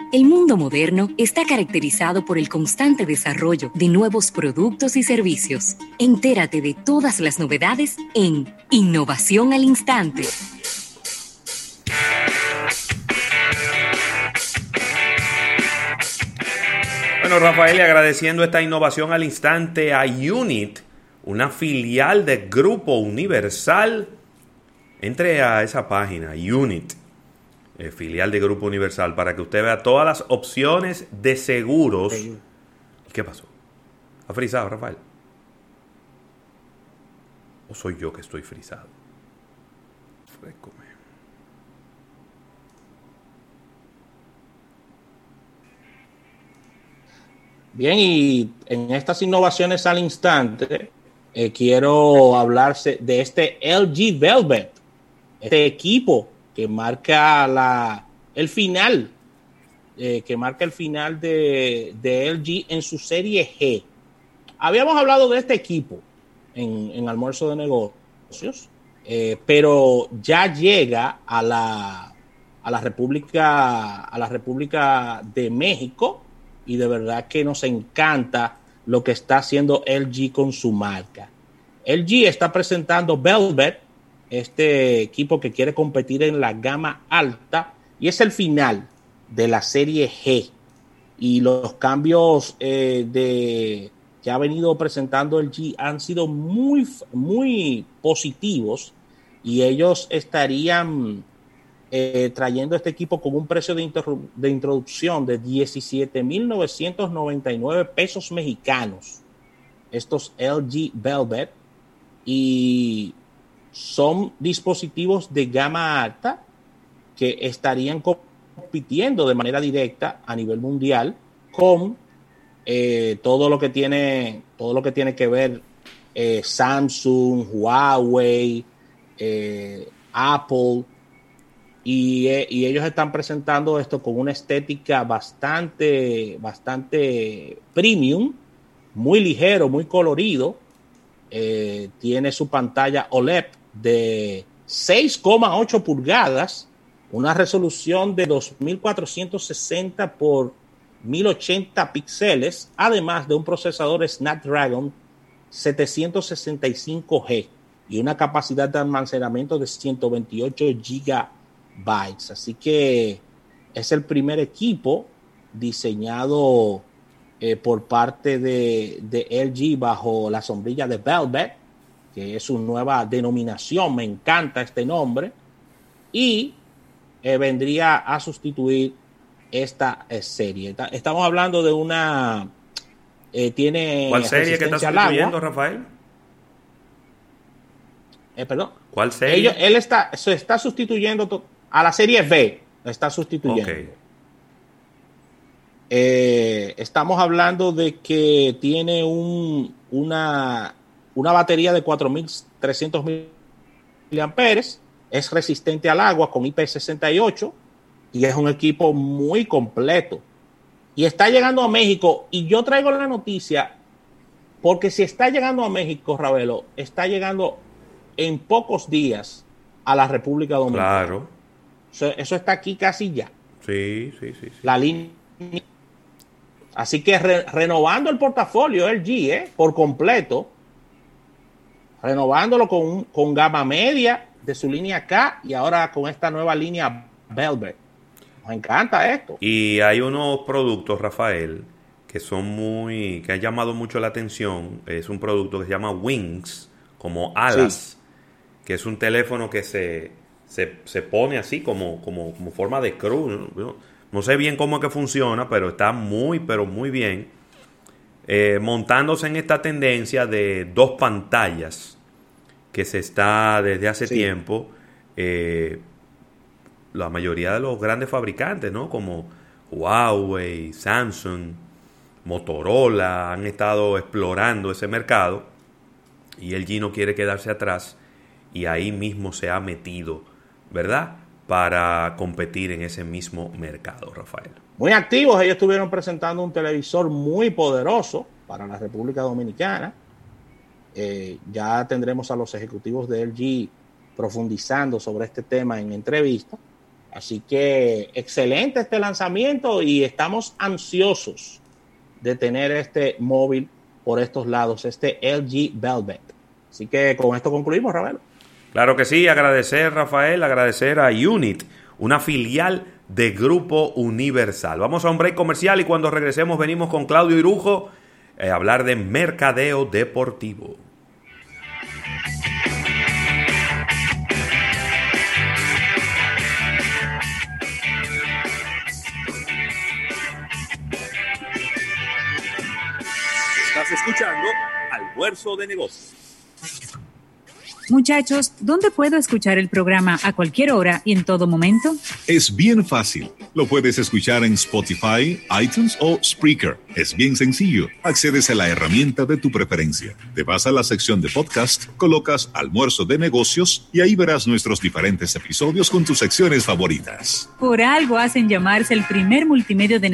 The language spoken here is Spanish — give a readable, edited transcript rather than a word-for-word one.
El mundo moderno está caracterizado por el constante desarrollo de nuevos productos y servicios. Entérate de todas las novedades en Innovación al Instante. Bueno, Rafael, y agradeciendo esta innovación al instante a Unit, una filial de Grupo Universal. Entre a esa página, Unit, filial de Grupo Universal, para que usted vea todas las opciones de seguros. ¿Y qué pasó? ¿Ha frisado, Rafael? ¿O soy yo que estoy frisado? Frescome. Bien, y en estas innovaciones al instante, quiero hablarse de este LG Velvet, este equipo que marca el final de LG en su serie G. Habíamos hablado de este equipo en Almuerzo de Negocios, pero ya llega a la República de México, y de verdad que nos encanta lo que está haciendo LG con su marca. LG está presentando Velvet, este equipo que quiere competir en la gama alta, y es el final de la serie G. Y los cambios que ha venido presentando LG han sido muy, muy positivos, y ellos estarían trayendo este equipo con un precio de introducción de 17,999 pesos mexicanos. Estos LG Velvet, y son dispositivos de gama alta que estarían compitiendo de manera directa a nivel mundial con todo lo que tiene que ver Samsung, Huawei, Apple, y ellos están presentando esto con una estética bastante premium, muy ligero, muy colorido. Tiene su pantalla OLED de 6,8 pulgadas, una resolución de 2460 por 1080 píxeles, además de un procesador Snapdragon 765G y una capacidad de almacenamiento de 128 GB. Así que es el primer equipo diseñado por parte de LG bajo la sombrilla de Velvet, que es su nueva denominación. Me encanta este nombre, y vendría a sustituir esta serie. Estamos hablando de una tiene ¿Cuál serie que está sustituyendo, Rafael? Perdón. ¿Cuál serie? Se está sustituyendo a la serie V. Está sustituyendo. Okay. Estamos hablando de que tiene una batería de 4,300 miliamperes, es resistente al agua con IP68, y es un equipo muy completo. Y está llegando a México, y yo traigo la noticia porque si está llegando a México, Ravelo, está llegando en pocos días a la República Dominicana. Claro. Eso está aquí casi ya. Sí. La línea. Así que renovando el portafolio LG por completo, renovándolo con gama media de su línea K, y ahora con esta nueva línea Velvet. Nos encanta esto. Y hay unos productos, Rafael, que han llamado mucho la atención. Es un producto que se llama Wings, como alas, sí, que es un teléfono que se pone así como forma de cruz. No sé bien cómo es que funciona, pero está muy bien. Montándose en esta tendencia de 2 pantallas que se está desde hace tiempo. La mayoría de los grandes fabricantes, ¿no? Como Huawei, Samsung, Motorola, han estado explorando ese mercado, y LG no quiere quedarse atrás, y ahí mismo se ha metido, ¿verdad?, para competir en ese mismo mercado, Rafael. Muy activos. Ellos estuvieron presentando un televisor muy poderoso para la República Dominicana. Ya tendremos a los ejecutivos de LG profundizando sobre este tema en entrevista. Así que excelente este lanzamiento y estamos ansiosos de tener este móvil por estos lados, este LG Velvet. Así que con esto concluimos, Ravelo. Claro que sí, agradecer, Rafael, agradecer a Unit, una filial de Grupo Universal. Vamos a un break comercial y cuando regresemos venimos con Claudio Irujo a hablar de mercadeo deportivo. Estás escuchando Almuerzo de Negocios. Muchachos, ¿dónde puedo escuchar el programa a cualquier hora y en todo momento? Es bien fácil. Lo puedes escuchar en Spotify, iTunes o Spreaker. Es bien sencillo. Accedes a la herramienta de tu preferencia. Te vas a la sección de podcast, colocas Almuerzo de Negocios y ahí verás nuestros diferentes episodios con tus secciones favoritas. Por algo hacen llamarse el primer multimedio de